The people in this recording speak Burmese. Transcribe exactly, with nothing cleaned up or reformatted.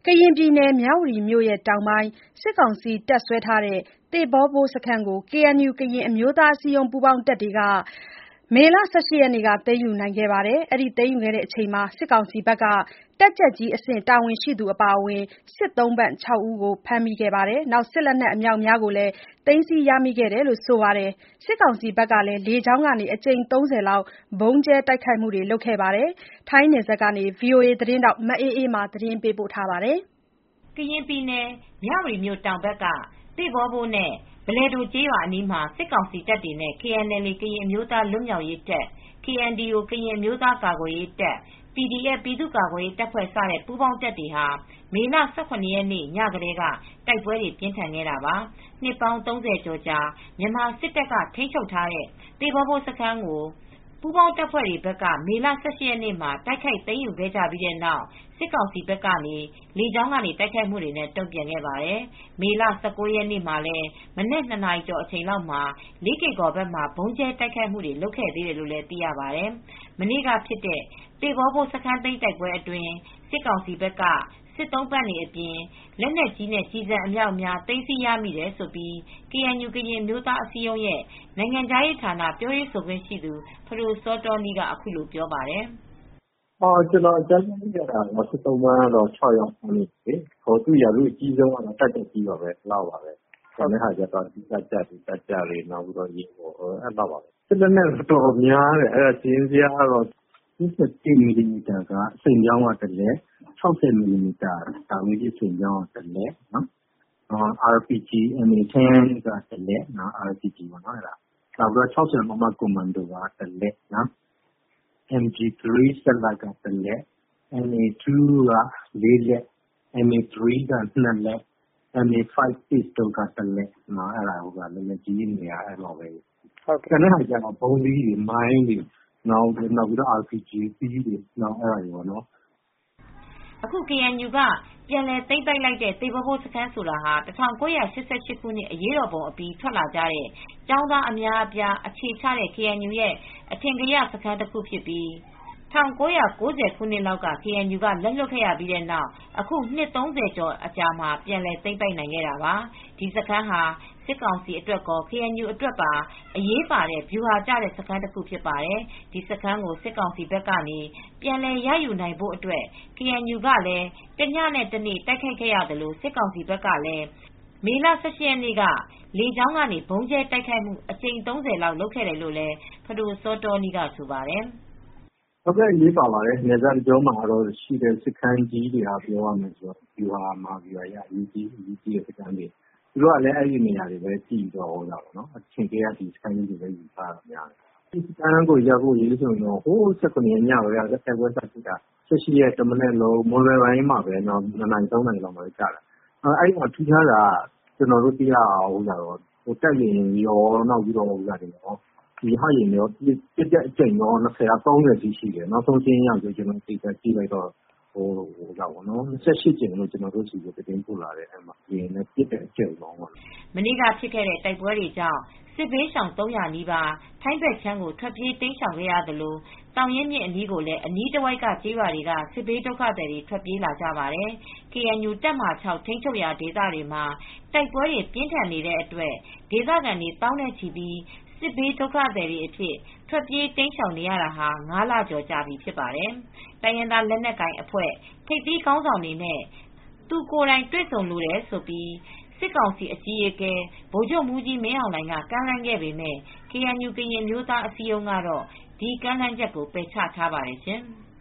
ကရင်ပြည်နယ် မြဝတီမြို့တောင်ပိုင်း စစ်ကောင်စီတပ်စွဲထားတဲ့ သေဘောဘိုးစခန်းကို ကေအန်ယူ ကရင်အမျိုးသားအစည်းအရုံး ပူးပေါင်းတပ်တွေက မေလ ၁၈ ရက်နေ့က သိမ်းယူနိုင်ခဲ့ပါတယ်။ သိမ်းယူချိန်မှာ စစ်ကောင်စီဘက်က တပ်ကြပ်ကြီးအဆင့် တာဝန်ရှိသူအပါအဝင် စစ်သုံ့ပန်း ခြောက် ဦးကို ဖမ်းမိခဲ့ပြီး စစ်လက်နက်အမြောက်အများကိုလည်း သိမ်းဆည်းရမိခဲ့တယ်လို့ ဆိုပါတယ်။ စစ်ကောင်စီဘက်ကလည်း လေကြောင်းကနေ အကြိမ် သုံးဆယ်လောက် ဗုံးကြဲတိုက်ခိုက်မှုတွေ လုပ်ခဲ့ပါတယ်။ ထိုင်းနယ်စပ်ကနေ ဗွီအိုအေသတင်းထောက် မအေးအေးမာ သတင်းပေးပို့ထားပါတယ်။ ကရင်ပြည်နယ် မြဝတီမြို့တောင်ဘက်က သေဘောဘိုးနဲ့ ဘလယ်ဒိုကျေးရွာအနီးမှာ စစ်ကောင်စီတပ်တွေနဲ့ ကေအန်အယ်လ်အေ ကရင်အမျိုးသားလွတ်မြောက်ရေးတပ်၊ ကေအန်ဒီအို ကရင်အမျိုးသားကာကွယ်ရေးတပ်၊ ပီဒီအက်ဖ် ပြည်သူ့ကာကွယ်ရေးတပ်ဖွဲ့ စတဲ့ ပူးပေါင်းတပ်တွေဟာ မေလ ၁၇ ရက်နေ့ ညကတည်းက တိုက်ပွဲတွေ ပြင်းထန်ခဲ့တာပါ။ နှစ်ပေါင်း ၃၀ ကျော်ကြာ မြန်မာစစ်တပ်က ထိန်းချုပ်ထားတဲ့ သေဘောဘိုးစခန်းကို ပူးပေါင်းတပ်ဖွဲ့တွေဘက်က မေလ ၁၈ ရက်နေ့မှာ တိုက်ခိုက်သိမ်းယူခဲ့ကြပြီးနောက် စစ်ကောင်စီဘက်က လေကြောင်းကနေ တိုက်ခိုက်မှုတွေနဲ့ တုံ့ပြန်ခဲ့ပါတယ်။ မေလ ၁၉ ရက်နေ့မှာလည်း မနက် ၂ နာရီကျော်အချိန်လောက်မှာ လေးကေ့ကော်ဘက်မှာ ဗုံးကြဲတိုက်ခိုက်မှုတွေ လုပ်ခဲ့သေးတယ်လို့ သိရပါတယ်။ မနေ့ကဖြစ်တဲ့ သေဘောဘိုးစခန်းသိမ်းတိုက်ပွဲအတွင်း စစ်ကောင်စီဘက်က စစ်သုံ့ပန်းတွေအပြင် လက်နက်ကြီးနဲ့ ကျည်ဆံအမြောက်အများ သိမ်းဆည်းရမိတယ်လို့ ကေအန်ယူ ကရင်အမျိုးသားအစည်းအရုံးရဲ့ နိုင်ငံခြားရေးဌာန ပြောရေးဆိုခွင့်ရှိသူ ဖဒိုစောတောနီးက အခုလိုပြောပါတယ်။ "ကျနော်အကြမ်းဖျင်းသိရတာကတော့ စစ်သုံ့ပန်းကတော့ ခြောက်ယောက်ဖမ်းမိတယ်။ သူ့ရာထူးအကြီးဆုံးကတော့ တပ်ကြပ်ကြီးပါပဲ ဒီလောက်ပါပဲ။ ကျန်တာကတော့ တပ်ကြပ်တွေ တပ်ကြပ်တွေ ရဲဘော်တွေ အဲလောက်ပါပဲ။ စစ်လက်နက်ကတော့ တော်တော်များတယ်။ စာရင်းဇယားကတော့ ၂၁ မီလီမီတာ အစိမ်းပြောင်းက တလက်၊ ၆၀ မီလီမီတာ တာဝေးပစ် အစိမ်းပြောင်းက တလက်၊ အာရ်ပီဂျီ အမ်အေ ဆယ် က တလက်၊ ၆၀ မမ ကွန်မန်ဒိုက တလက်၊ အမ်ဂျီ ၃ စက်လတ်က တလက်၊ အမ်အေ ၂ က လေးလက်၊ အမ်အေ ၃ က နှစ်လက်၊ အမ်အေ ၅ ပစ္စတိုက တလက်၊ လက်နက်ကြီးတွေက အဲလောက်ပဲ။ ကျန်တာကတော့ ဗုံးသီးတွေ၊ မိုင်းတွေ၊ အာရ်ပီဂျီအသီးတွေ အဲဒါတွေပေါ့နော်။ " အခု ကေအန်ယူ က ပြန်လည်သိမ်းပိုက်လိုက်တဲ့ သေဘောဘိုးစခန်းဆိုတာ ၁၉၈၈ ခုနှစ် အရေးတော်ပုံအပြီး ထွက်လာကြတဲ့ ကျောင်းသားအများအပြား အခြေချတဲ့ ကေအန်ယူရဲ့ အထင်ကရစခန်းတခုဖြစ်ပြီး ၁၉၉၀ ခုနှစ်လောက်က ကေအန်ယူ က လက်လွှတ်ခဲ့ရပြီးနောက် အခု နှစ် ၃၀ ကျော်အကြာမှာ ပြန်လည်သိမ်းပိုက်နိုင်ခဲ့တာပါ။ ဒီစခန်းဟာ စစ်ကောင်စီအတွက်ရော ကေအန်ယူ အတွက်ပါ အရေးပါတဲ့ ဗျူဟာကျတဲ့ စခန်းတခုဖြစ်ပါတယ်။ ဒီစခန်းကို စစ်ကောင်စီဘက်ကနေ ပြန်လည်ရယူနိုင်ဖို့အတွက် ကေအန်ယူ ကလည်း တညနဲ့တနေ့ တိုက်ခိုက်ခဲ့ရသလို စစ်ကောင်စီဘက်ကလည်း မေလ ၁၈ ရက်နေ့က လေကြောင်းကနေ ဗုံးကြဲတိုက်ခိုက်မှု အကြိမ် သုံးဆယ်လောက် လုပ်ခဲ့တယ်လို့လည်း ဖဒိုစောတောနီးက ဆိုပါတယ်။ "ဟုတ်ကဲ့ အရေးပါပါတယ်။ နယ်စပ်တကြောမှာရှိတဲ့ စခန်းကြီးတွေက ဗျူဟာ မဟာဗျူဟာအရ အရေးကြီးတဲ့စခန်းတွေ။ သူတို့ကလည်း အဲဒီနေရာတွေပဲ ကြည့်ပြီး အထင်ကရ စခန်းကြီးတွေပဲ ယူထားတာများတယ်။ ဒီစခန်းကို ရောက်ဖို့ဆိုရင် ဟိုး ၁၇ ရက်ညကတည်းက တိုက်ပွဲစဖြစ်တာ။ ၁၈ ရက် တမနက်လုံး မွန်းလွဲပိုင်းမှာပဲ ၂ နာရီ သုံးနာရီလောက်မှာပဲ ကျတာ။ အဲဒီမှာ ထူးခြားတာက ကျနော်တို့ သိရတာက တိုက်လေယာဉ်တွေရော ရဟတ်ယာဉ်တွေရော ပစ်တဲ့အကြိမ်ရော ၂၀ က ၃၀ အထိရှိတယ်။ နောက်ဆုံးစာရင်းအရဆို ကျနော် သေချာကြည့်လိုက်တော့ ၂၈ ကြိမ်လို့ ကျနော်တို့ဆီကို သတင်းပို့လာတယ်။ လေယာဉ်နဲ့ ပစ်တဲ့အကြိမ်ပေါင်းပေါ့။ " မနေ့ကဖြစ်ခဲ့တဲ့ တိုက်ပွဲတွေကြောင့် စစ်ဘေးရှောင် ၃၀၀ နီးပါး ထိုင်းဘက်ခြမ်းကို ထွက်ပြေးတိမ်းရှောင်ခဲ့ရသလို သောင်ရင်းမြစ်အနီးကိုလည်း အနီးတဝိုက်က ကျေးရွာတွေက စစ်ဘေးဒုက္ခသည်တွေ ထွက်ပြေးလာကြပါတယ်။ ကေအန်ယူ တပ်မဟာ ၆ ထိန်းချုပ်ရာဒေသတွေမှာ တိုက်ပွဲတွေ ပြင်းထန်နေတဲ့အတွက် ဒေသခံတွေ သောင်းနဲ့ချီပြီး စစ်ဘေးဒုက္ခသည်တွေအဖြစ် ထွက်ပြေးတိမ်းရှောင်နေရတာ ငါးလကျော်ကြာပြီဖြစ်ပါတယ်။ တိုင်းရင်းသားလက်နက်ကိုင်အဖွဲ့ ထိပ်သီးခေါင်းဆောင်တွေနဲ့ သူကိုယ်တိုင်တွေ့ဆုံလိုတယ်လို့ စစ်ကောင်စီအကြီးအကဲ ဗိုလ်ချုပ်မှူးကြီးမင်းအောင်လှိုင်က ကမ်းလှမ်းခဲ့ပေမဲ့ ကေအန်ယူ ကရင်အမျိုးသားအစည်းအရုံးကတော့ ဒီကမ်းလှမ်းချက်ကို ပယ်ချထားပါတယ်ရှင်။